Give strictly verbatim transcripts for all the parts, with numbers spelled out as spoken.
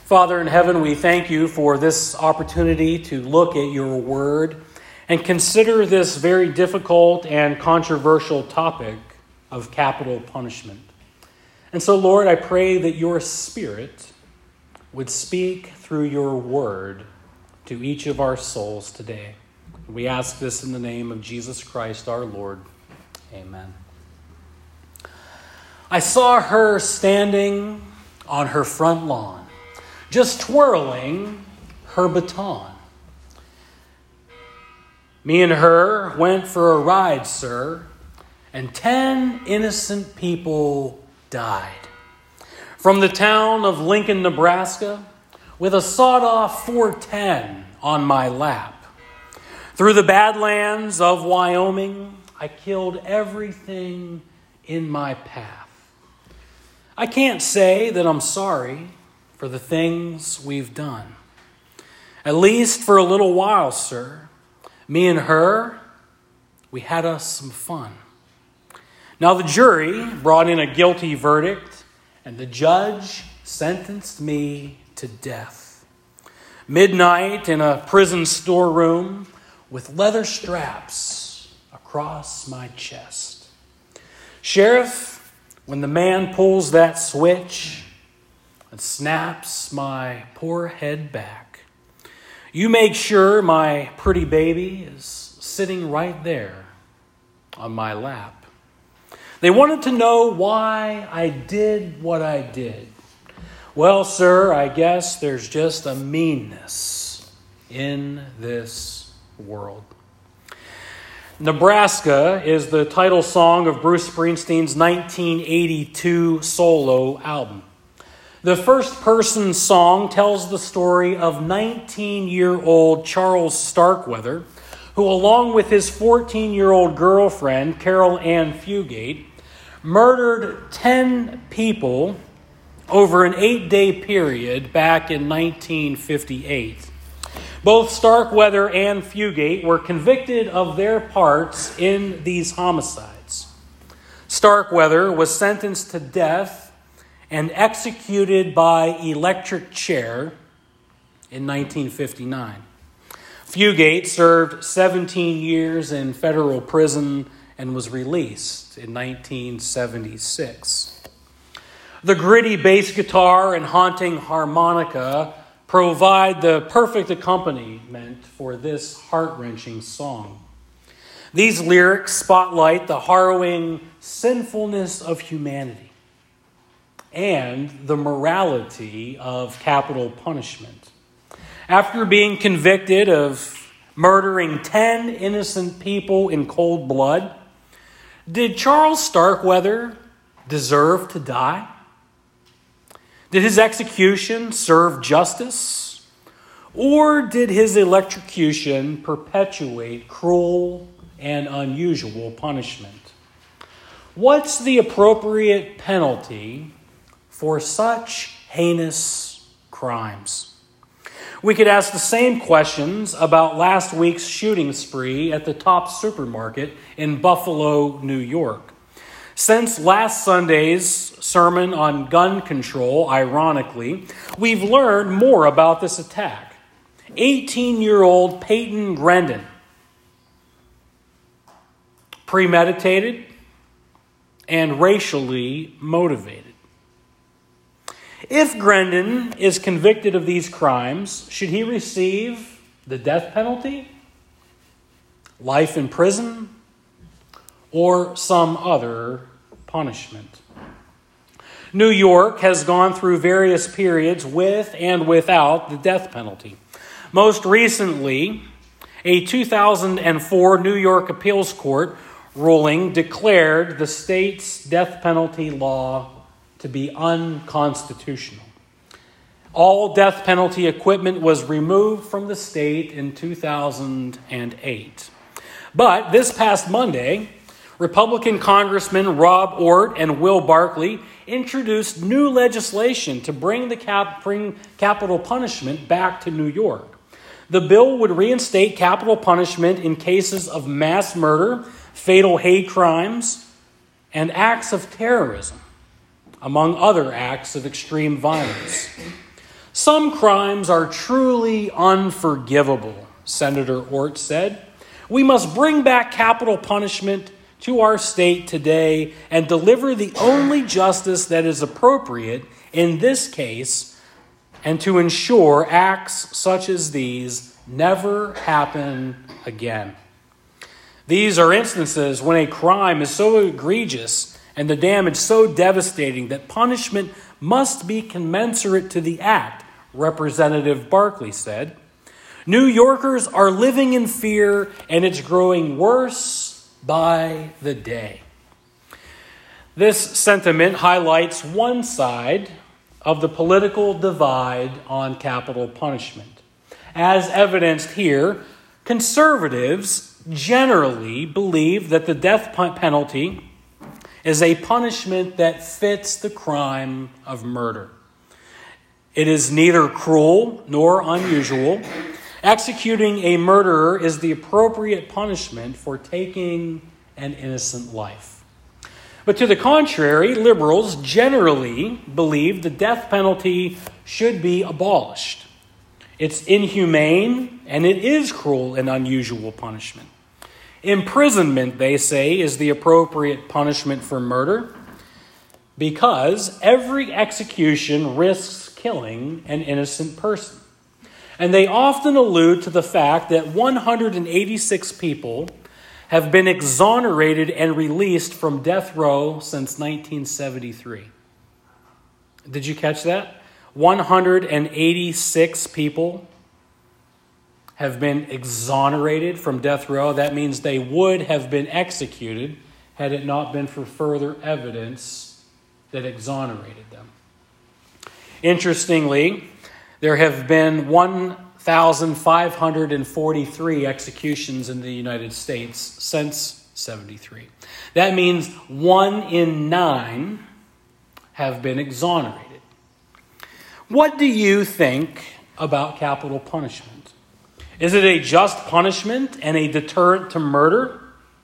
Father in heaven, we thank you for this opportunity to look at your word and consider this very difficult and controversial topic of capital punishment. And so, Lord, I pray that your Spirit would speak through your word to each of our souls today. We ask this in the name of Jesus Christ, our Lord. Amen. I saw her standing on her front lawn, just twirling her baton. Me and her went for a ride, sir, and ten innocent people died. From the town of Lincoln, Nebraska, with a sawed-off four ten on my lap. Through the Badlands of Wyoming, I killed everything in my path. I can't say that I'm sorry for the things we've done. At least for a little while, sir. Me and her, we had us some fun. Now the jury brought in a guilty verdict, and the judge sentenced me to death. Midnight in a prison storeroom with leather straps across my chest. Sheriff, when the man pulls that switch and snaps my poor head back, you make sure my pretty baby is sitting right there on my lap. They wanted to know why I did what I did. Well, sir, I guess there's just a meanness in this world. Nebraska is the title song of Bruce Springsteen's nineteen eighty-two solo album. The first-person song tells the story of nineteen-year-old Charles Starkweather, who, along with his fourteen-year-old girlfriend, Carol Ann Fugate, murdered ten people over an eight-day period back in nineteen fifty-eight. Both Starkweather and Fugate were convicted of their parts in these homicides. Starkweather was sentenced to death and executed by electric chair in nineteen fifty-nine. Fugate served seventeen years in federal prison and was released in nineteen seventy-six. The gritty bass guitar and haunting harmonica provide the perfect accompaniment for this heart-wrenching song. These lyrics spotlight the harrowing sinfulness of humanity and the morality of capital punishment. After being convicted of murdering ten innocent people in cold blood, did Charles Starkweather deserve to die? Did his execution serve justice? Or did his electrocution perpetuate cruel and unusual punishment? What's the appropriate penalty for such heinous crimes? We could ask the same questions about last week's shooting spree at the Top Supermarket in Buffalo, New York. Since last Sunday's sermon on gun control, ironically, we've learned more about this attack. eighteen-year-old Peyton Grendon. Premeditated and racially motivated. If Grendon is convicted of these crimes, should he receive the death penalty, life in prison, or some other punishment? New York has gone through various periods with and without the death penalty. Most recently, a two thousand four New York appeals court ruling declared the state's death penalty law to be unconstitutional. All death penalty equipment was removed from the state in two thousand eight. But this past Monday, Republican Congressman Rob Ort and Will Barkley introduced new legislation to bring the cap, bring capital punishment back to New York. The bill would reinstate capital punishment in cases of mass murder, fatal hate crimes, and acts of terrorism, among other acts of extreme violence. Some crimes are truly unforgivable, Senator Ort said. We must bring back capital punishment to our state today and deliver the only justice that is appropriate in this case, and to ensure acts such as these never happen again. These are instances when a crime is so egregious and the damage so devastating that punishment must be commensurate to the act, Representative Barkley said. New Yorkers are living in fear, and it's growing worse by the day. This sentiment highlights one side of the political divide on capital punishment. As evidenced here, conservatives generally believe that the death penalty is a punishment that fits the crime of murder. It is neither cruel nor unusual. Executing a murderer is the appropriate punishment for taking an innocent life. But to the contrary, liberals generally believe the death penalty should be abolished. It's inhumane and it is cruel and unusual punishment. Imprisonment, they say, is the appropriate punishment for murder because every execution risks killing an innocent person. And they often allude to the fact that one hundred eighty-six people have been exonerated and released from death row since nineteen seventy-three. Did you catch that? one hundred eighty-six people have been exonerated from death row. That means they would have been executed had it not been for further evidence that exonerated them. Interestingly, there have been one thousand five hundred forty-three executions in the United States since seventy-three. That means one in nine have been exonerated. What do you think about capital punishment? Is it a just punishment and a deterrent to murder?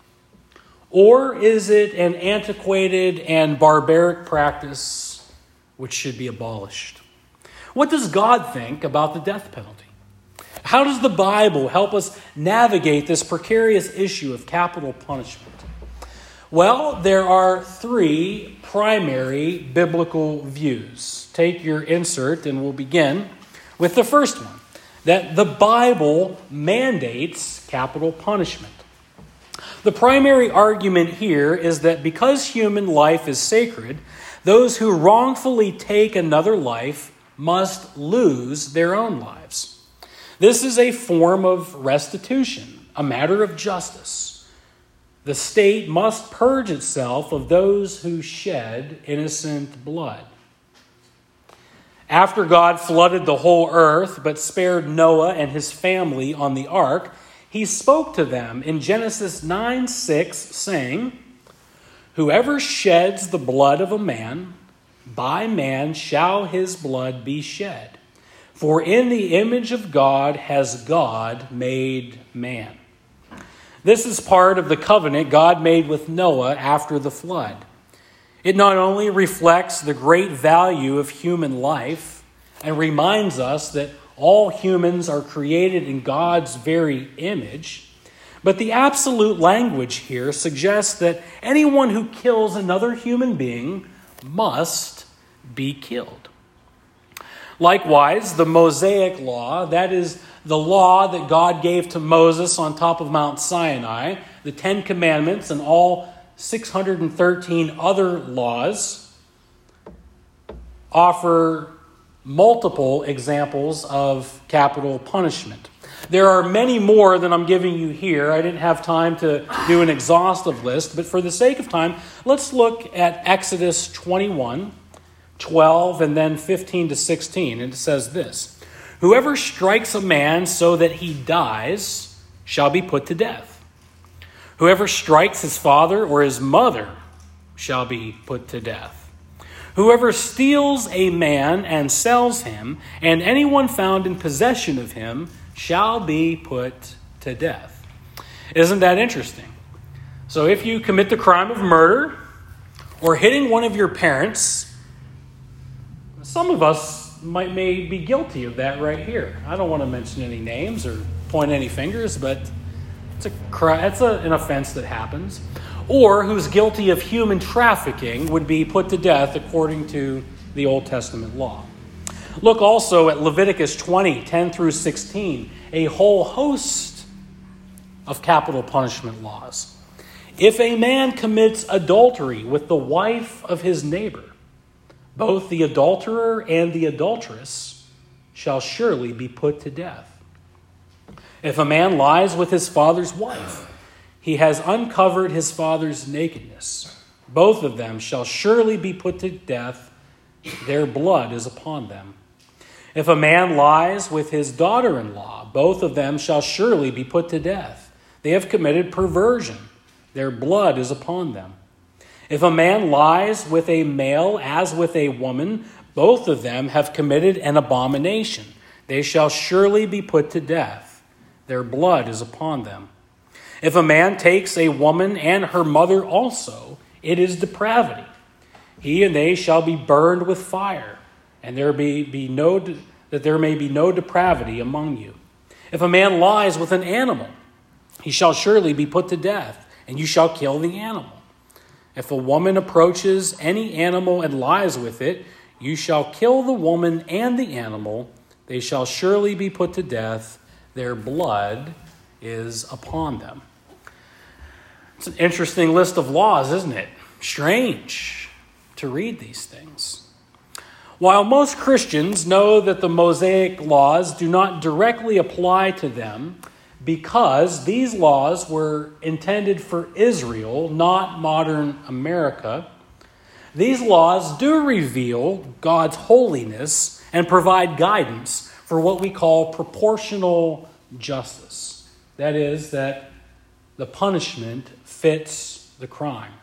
Or is it an antiquated and barbaric practice which should be abolished? What does God think about the death penalty? How does the Bible help us navigate this precarious issue of capital punishment? Well, there are three primary biblical views. Take your insert and we'll begin with the first one, that the Bible mandates capital punishment. The primary argument here is that because human life is sacred, those who wrongfully take another life must lose their own lives. This is a form of restitution, a matter of justice. The state must purge itself of those who shed innocent blood. After God flooded the whole earth, but spared Noah and his family on the ark, he spoke to them in Genesis nine six, saying, "Whoever sheds the blood of a man, by man shall his blood be shed. For in the image of God has God made man." This is part of the covenant God made with Noah after the flood. It not only reflects the great value of human life and reminds us that all humans are created in God's very image, but the absolute language here suggests that anyone who kills another human being must be killed. Likewise, the Mosaic law, that is the law that God gave to Moses on top of Mount Sinai, the Ten Commandments and all six hundred thirteen other laws, offer multiple examples of capital punishment. There are many more than I'm giving you here. I didn't have time to do an exhaustive list, but for the sake of time, let's look at Exodus twenty-one, twelve, and then fifteen to sixteen. And it says this: "Whoever strikes a man so that he dies shall be put to death. Whoever strikes his father or his mother shall be put to death. Whoever steals a man and sells him, and anyone found in possession of him, shall be put to death." Isn't that interesting? So if you commit the crime of murder or hitting one of your parents, some of us might may be guilty of that right here. I don't want to mention any names or point any fingers, but it's a it's a, an offense that happens. Or who's guilty of human trafficking would be put to death according to the Old Testament law. Look also at Leviticus twenty, ten through sixteen, a whole host of capital punishment laws. If a man commits adultery with the wife of his neighbor, both the adulterer and the adulteress shall surely be put to death. If a man lies with his father's wife, he has uncovered his father's nakedness. Both of them shall surely be put to death. Their blood is upon them. If a man lies with his daughter-in-law, both of them shall surely be put to death. They have committed perversion. Their blood is upon them. If a man lies with a male as with a woman, both of them have committed an abomination. They shall surely be put to death. Their blood is upon them. If a man takes a woman and her mother also, it is depravity. He and they shall be burned with fire, and there be, be no that there may be no depravity among you. If a man lies with an animal, he shall surely be put to death, and you shall kill the animal. If a woman approaches any animal and lies with it, you shall kill the woman and the animal. They shall surely be put to death. Their blood is upon them. It's an interesting list of laws, isn't it? Strange to read these things. While most Christians know that the Mosaic laws do not directly apply to them because these laws were intended for Israel, not modern America, these laws do reveal God's holiness and provide guidance for what we call proportional justice. That is, that the punishment fits the crime.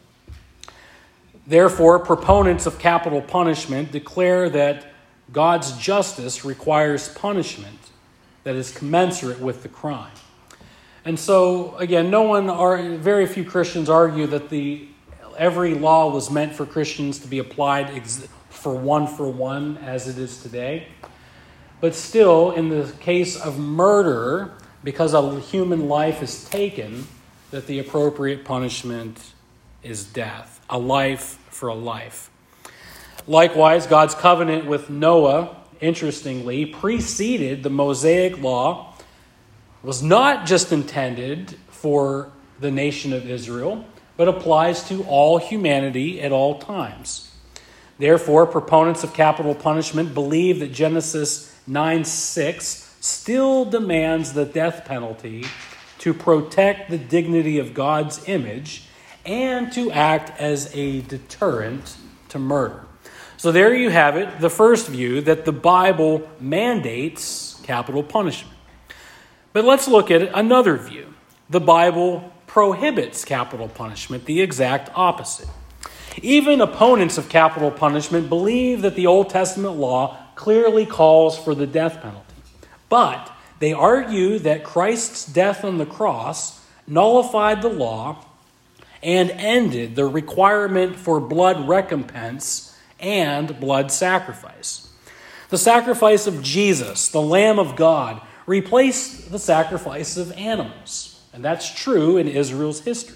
Therefore, proponents of capital punishment declare that God's justice requires punishment that is commensurate with the crime. And so, again, no one, or very few Christians argue that the every law was meant for Christians to be applied ex- for one for one as it is today. But still, in the case of murder, because a human life is taken, that the appropriate punishment is death, a life for a life. Likewise, God's covenant with Noah, interestingly, preceded the Mosaic law, was not just intended for the nation of Israel, but applies to all humanity at all times. Therefore, proponents of capital punishment believe that Genesis nine six still demands the death penalty to protect the dignity of God's image and to act as a deterrent to murder. So there you have it, the first view that the Bible mandates capital punishment. But let's look at another view. The Bible prohibits capital punishment, the exact opposite. Even opponents of capital punishment believe that the Old Testament law clearly calls for the death penalty. But they argue that Christ's death on the cross nullified the law and ended the requirement for blood recompense and blood sacrifice. The sacrifice of Jesus, the Lamb of God, replaced the sacrifice of animals. And that's true in Israel's history.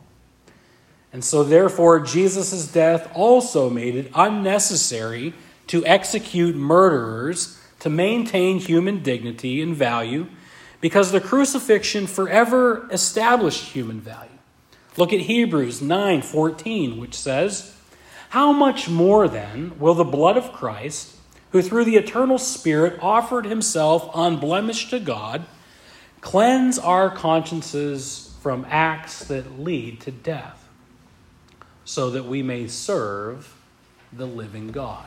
And so therefore, Jesus' death also made it unnecessary to execute murderers to maintain human dignity and value, because the crucifixion forever established human value. Look at Hebrews nine fourteen, which says, "How much more then will the blood of Christ, who through the eternal Spirit offered himself unblemished to God, cleanse our consciences from acts that lead to death, so that we may serve the living God?"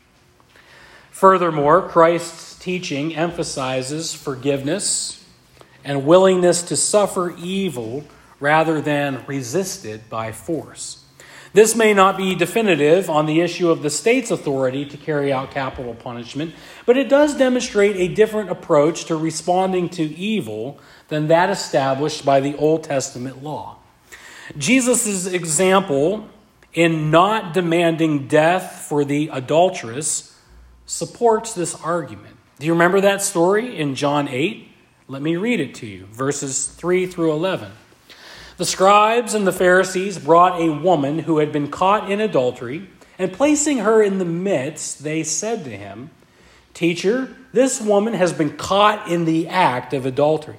Furthermore, Christ's teaching emphasizes forgiveness and willingness to suffer evil rather than resist it by force. This may not be definitive on the issue of the state's authority to carry out capital punishment, but it does demonstrate a different approach to responding to evil than that established by the Old Testament law. Jesus' example in not demanding death for the adulteress supports this argument. Do you remember that story in John eight? Let me read it to you, verses three through eleven. The scribes and the Pharisees brought a woman who had been caught in adultery, and placing her in the midst, they said to him, "Teacher, this woman has been caught in the act of adultery.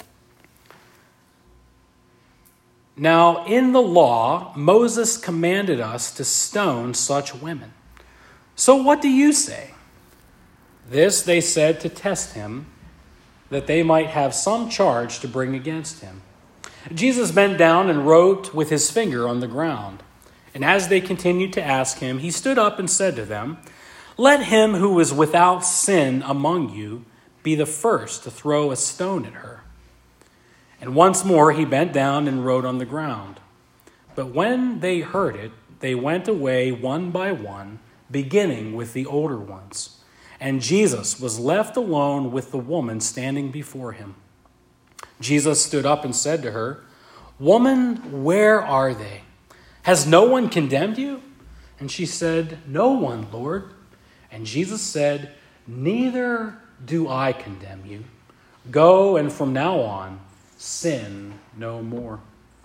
Now, in the law, Moses commanded us to stone such women. So what do you say?" This they said to test him, that they might have some charge to bring against him. Jesus bent down and wrote with his finger on the ground. And as they continued to ask him, he stood up and said to them, "Let him who is without sin among you be the first to throw a stone at her." And once more he bent down and wrote on the ground. But when they heard it, they went away one by one, beginning with the older ones. And Jesus was left alone with the woman standing before him. Jesus stood up and said to her, "Woman, where are they? Has no one condemned you?" And she said, "No one, Lord." And Jesus said, "Neither do I condemn you. Go, and from now on, sin no more."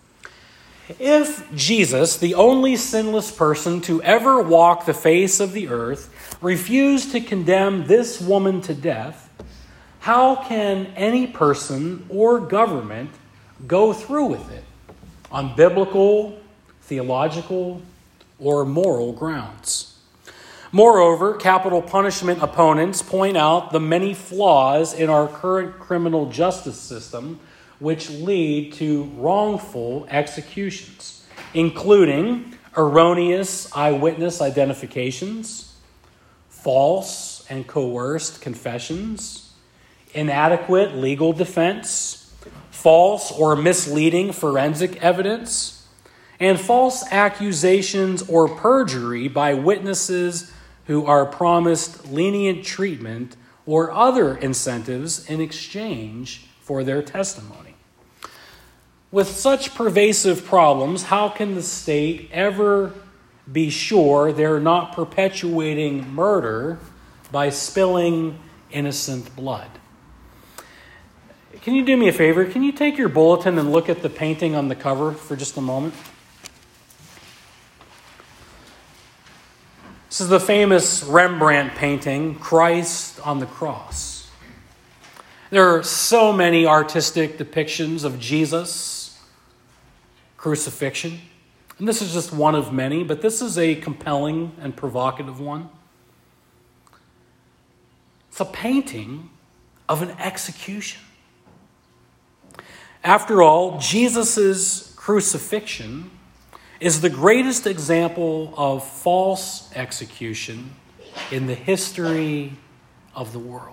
If Jesus, the only sinless person to ever walk the face of the earth, refused to condemn this woman to death, how can any person or government go through with it on biblical, theological, or moral grounds? Moreover, capital punishment opponents point out the many flaws in our current criminal justice system which lead to wrongful executions, including erroneous eyewitness identifications, false and coerced confessions, inadequate legal defense, false or misleading forensic evidence, and false accusations or perjury by witnesses who are promised lenient treatment or other incentives in exchange for their testimony. With such pervasive problems, how can the state ever be sure they're not perpetuating murder by spilling innocent blood? Can you do me a favor? Can you take your bulletin and look at the painting on the cover for just a moment? This is the famous Rembrandt painting, Christ on the Cross. There are so many artistic depictions of Jesus' crucifixion. And this is just one of many, but this is a compelling and provocative one. It's a painting of an execution. After all, Jesus' crucifixion is the greatest example of false execution in the history of the world.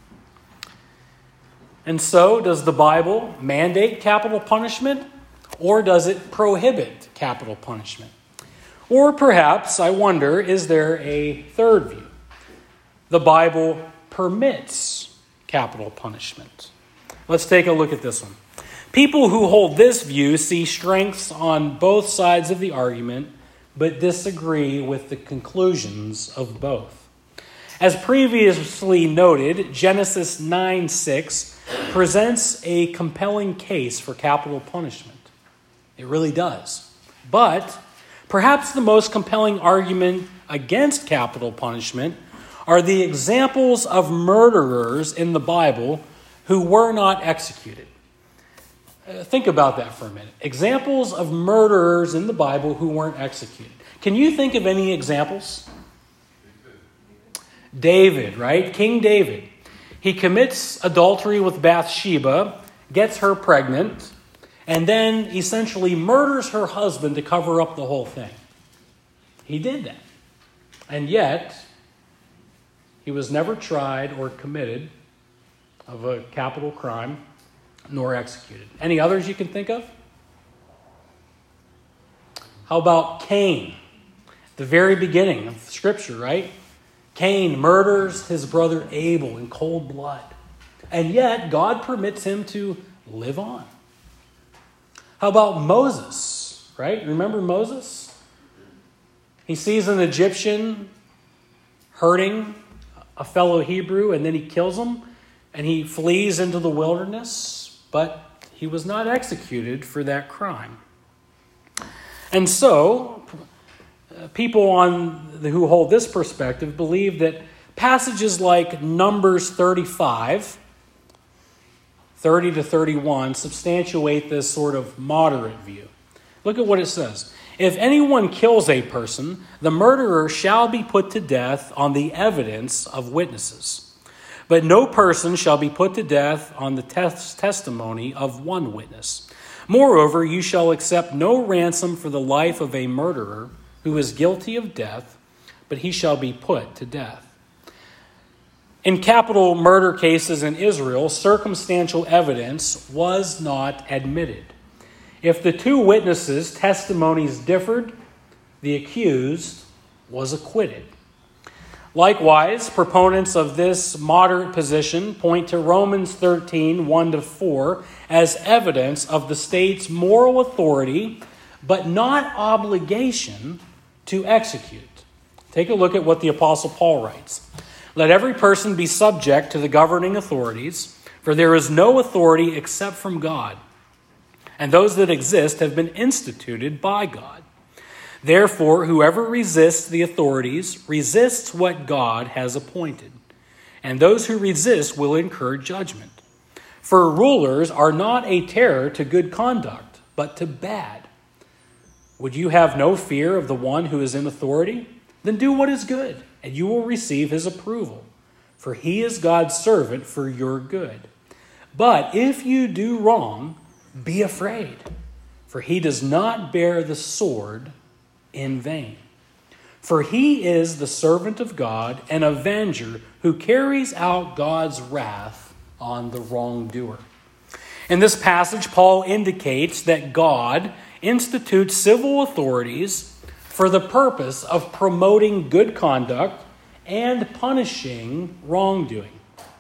And so, does the Bible mandate capital punishment, or does it prohibit capital punishment? Or perhaps, I wonder, is there a third view? The Bible permits capital punishment. Let's take a look at this one. People who hold this view see strengths on both sides of the argument, but disagree with the conclusions of both. As previously noted, Genesis nine six presents a compelling case for capital punishment. It really does. But perhaps the most compelling argument against capital punishment are the examples of murderers in the Bible who were not executed. Uh, think about that for a minute. Examples of murderers in the Bible who weren't executed. Can you think of any examples? David, right? King David. He commits adultery with Bathsheba, gets her pregnant, and then essentially murders her husband to cover up the whole thing. He did that. And yet, he was never tried or committed of a capital crime, nor executed. Any others you can think of? How about Cain? The very beginning of Scripture, right? Cain murders his brother Abel in cold blood. And yet, God permits him to live on. How about Moses, right? Remember Moses? He sees an Egyptian hurting a fellow Hebrew and then he kills him and he flees into the wilderness, but he was not executed for that crime. And so, people on the, who hold this perspective believe that passages like Numbers thirty-five, thirty to thirty-one substantiate this sort of moderate view. Look at what it says. If anyone kills a person, the murderer shall be put to death on the evidence of witnesses. But no person shall be put to death on the tes- testimony of one witness. Moreover, you shall accept no ransom for the life of a murderer who is guilty of death, but he shall be put to death. In capital murder cases in Israel, circumstantial evidence was not admitted. If the two witnesses' testimonies differed, the accused was acquitted. Likewise, proponents of this moderate position point to Romans thirteen, one to four as evidence of the state's moral authority, but not obligation to execute. Take a look at what the Apostle Paul writes. Let every person be subject to the governing authorities, for there is no authority except from God, and those that exist have been instituted by God. Therefore, whoever resists the authorities resists what God has appointed, and those who resist will incur judgment. For rulers are not a terror to good conduct, but to bad. Would you have no fear of the one who is in authority? Then do what is good, and you will receive his approval, for he is God's servant for your good. But if you do wrong, be afraid, for he does not bear the sword in vain. For he is the servant of God, an avenger who carries out God's wrath on the wrongdoer. In this passage, Paul indicates that God institutes civil authorities for the purpose of promoting good conduct and punishing wrongdoing.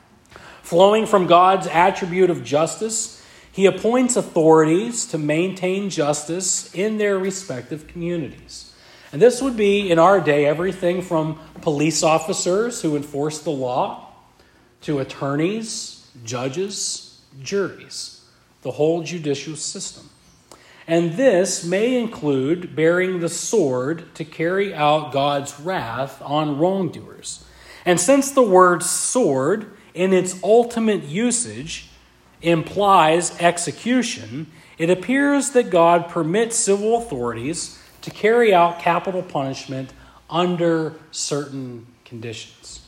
Flowing from God's attribute of justice, he appoints authorities to maintain justice in their respective communities. And this would be, in our day, everything from police officers who enforce the law to attorneys, judges, juries, the whole judicial system. And this may include bearing the sword to carry out God's wrath on wrongdoers. And since the word sword, in its ultimate usage, implies execution, it appears that God permits civil authorities to carry out capital punishment under certain conditions.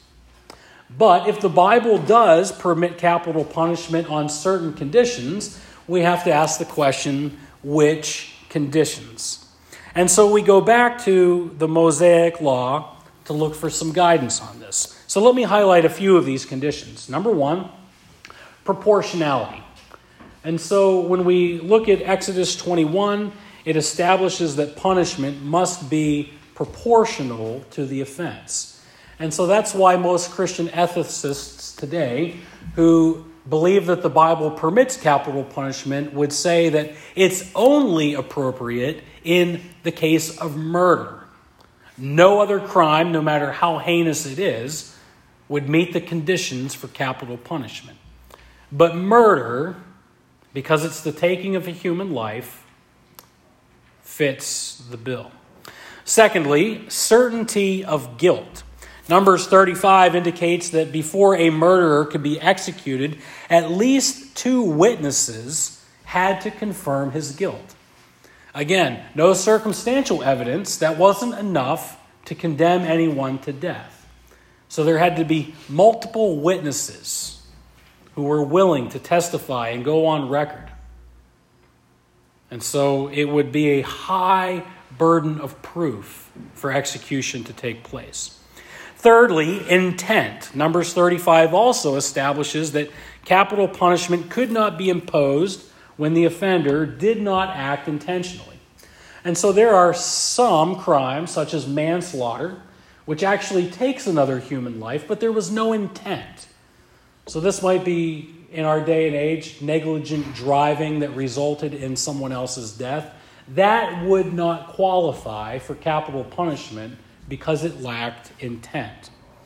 But if the Bible does permit capital punishment on certain conditions, we have to ask the question, which conditions? And so we go back to the Mosaic Law to look for some guidance on this. So let me highlight a few of these conditions. Number one, proportionality. And so when we look at Exodus twenty-one, it establishes that punishment must be proportional to the offense. And so that's why most Christian ethicists today who believe that the Bible permits capital punishment would say that it's only appropriate in the case of murder. No other crime, no matter how heinous it is, would meet the conditions for capital punishment. But murder, because it's the taking of a human life, fits the bill. Secondly, certainty of guilt. Numbers thirty-five indicates that before a murderer could be executed, at least two witnesses had to confirm his guilt. Again, no circumstantial evidence. That wasn't enough to condemn anyone to death. So there had to be multiple witnesses who were willing to testify and go on record. And so it would be a high burden of proof for execution to take place. Thirdly, intent. Numbers thirty-five also establishes that capital punishment could not be imposed when the offender did not act intentionally. And so there are some crimes, such as manslaughter, which actually takes another human life, but there was no intent. So this might be, in our day and age, negligent driving that resulted in someone else's death. That would not qualify for capital punishment because it lacked intent.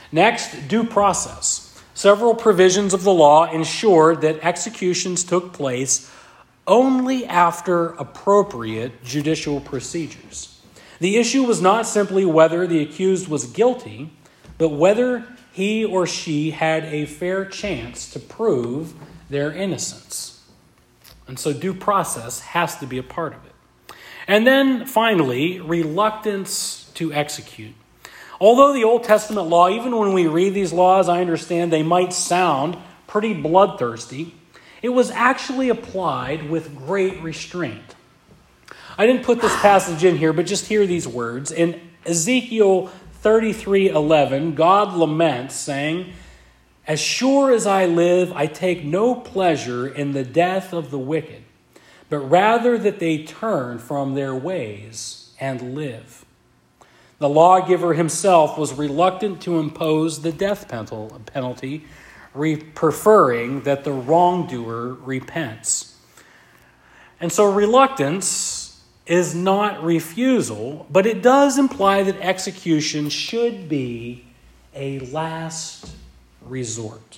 Next, due process. Several provisions of the law ensured that executions took place only after appropriate judicial procedures. The issue was not simply whether the accused was guilty, but whether he or she had a fair chance to prove their innocence. And so due process has to be a part of it. And then finally, reluctance to execute. Although the Old Testament law, even when we read these laws, I understand they might sound pretty bloodthirsty, it was actually applied with great restraint. I didn't put this passage in here, but just hear these words. In Ezekiel thirty-three eleven, God laments, saying, "As sure as I live, I take no pleasure in the death of the wicked, but rather that they turn from their ways and live." The lawgiver himself was reluctant to impose the death penalty, preferring that the wrongdoer repents. And so reluctance is not refusal, but it does imply that execution should be a last resort.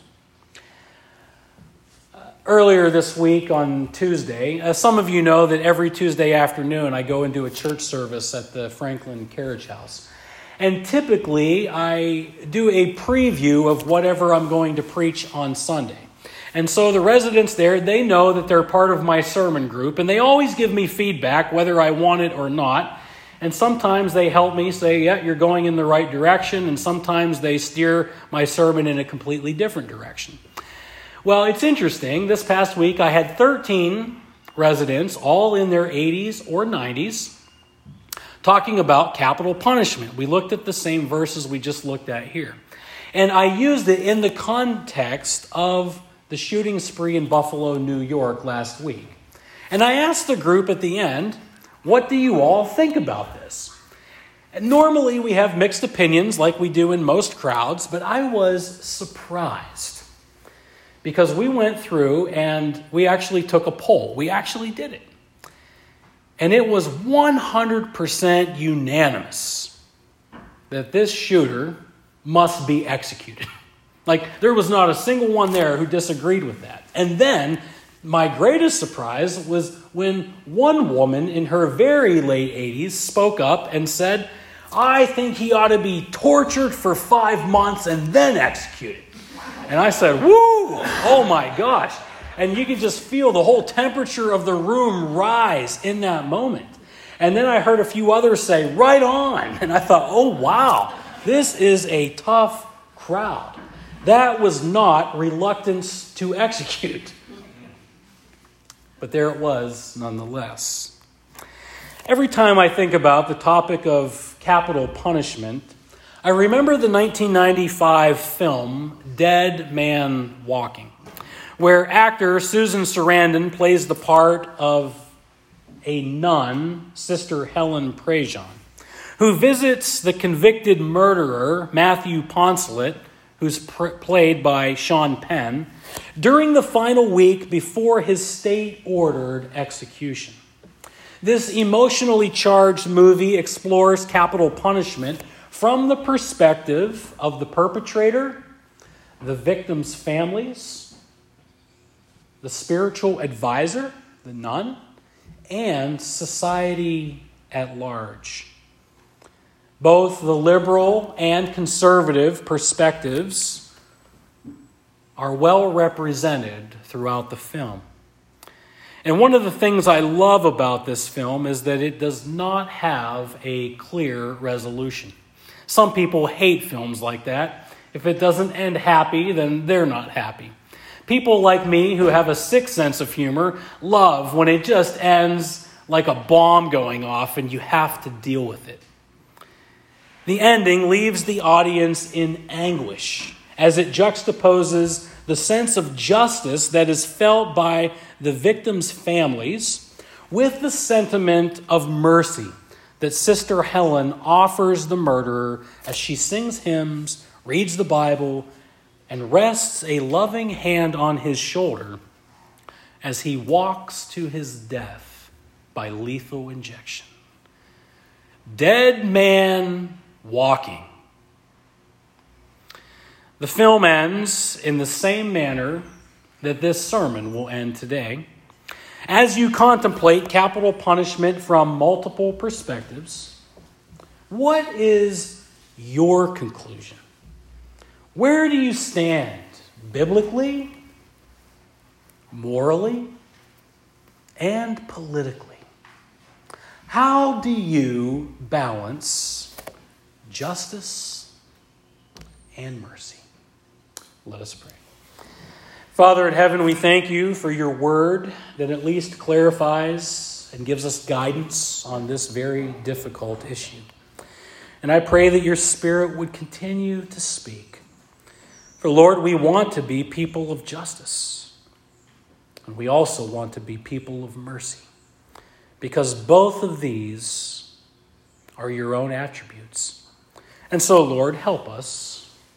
Uh, earlier this week on Tuesday, uh, some of you know that every Tuesday afternoon I go and do a church service at the Franklin Carriage House. And typically, I do a preview of whatever I'm going to preach on Sunday. And so the residents there, they know that they're part of my sermon group, and they always give me feedback, whether I want it or not. And sometimes they help me say, yeah, you're going in the right direction, and sometimes they steer my sermon in a completely different direction. Well, it's interesting. This past week, I had thirteen residents, all in their eighties or nineties, talking about capital punishment. We looked at the same verses we just looked at here. And I used it in the context of the shooting spree in Buffalo, New York last week. And I asked the group at the end, what do you all think about this? And normally we have mixed opinions like we do in most crowds, but I was surprised because we went through and we actually took a poll. We actually did it. And it was one hundred percent unanimous that this shooter must be executed. Like, there was not a single one there who disagreed with that. And then, my greatest surprise was when one woman in her very late eighties spoke up and said, I think he ought to be tortured for five months and then executed. And I said, woo, oh my gosh. And you could just feel the whole temperature of the room rise in that moment. And then I heard a few others say, right on. And I thought, oh, wow, this is a tough crowd. That was not reluctance to execute. But there it was nonetheless. Every time I think about the topic of capital punishment, I remember the nineteen ninety-five film Dead Man Walking, where actor Susan Sarandon plays the part of a nun, Sister Helen Prejean, who visits the convicted murderer, Matthew Poncelet, who's pr- played by Sean Penn, during the final week before his state-ordered execution. This emotionally charged movie explores capital punishment from the perspective of the perpetrator, the victims' families, the spiritual advisor, the nun, and society at large. Both the liberal and conservative perspectives are well represented throughout the film. And one of the things I love about this film is that it does not have a clear resolution. Some people hate films like that. If it doesn't end happy, then they're not happy. People like me who have a sick sense of humor love when it just ends like a bomb going off and you have to deal with it. The ending leaves the audience in anguish as it juxtaposes the sense of justice that is felt by the victims' families with the sentiment of mercy that Sister Helen offers the murderer as she sings hymns, reads the Bible, and rests a loving hand on his shoulder as he walks to his death by lethal injection. Dead Man Walking. The film ends in the same manner that this sermon will end today. As you contemplate capital punishment from multiple perspectives, what is your conclusion? Where do you stand biblically, morally, and politically? How do you balance justice and mercy? Let us pray. Father in heaven, we thank you for your word that at least clarifies and gives us guidance on this very difficult issue. And I pray that your Spirit would continue to speak. For Lord, we want to be people of justice. And we also want to be people of mercy. Because both of these are your own attributes. And so, Lord, help us.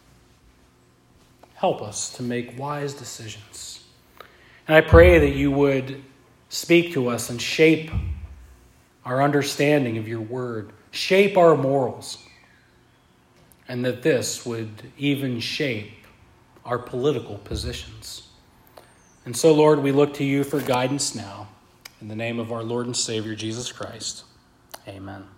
Help us to make wise decisions. And I pray that you would speak to us and shape our understanding of your word, shape our morals, and that this would even shape our political positions. And so, Lord, we look to you for guidance now. In the name of our Lord and Savior, Jesus Christ. Amen.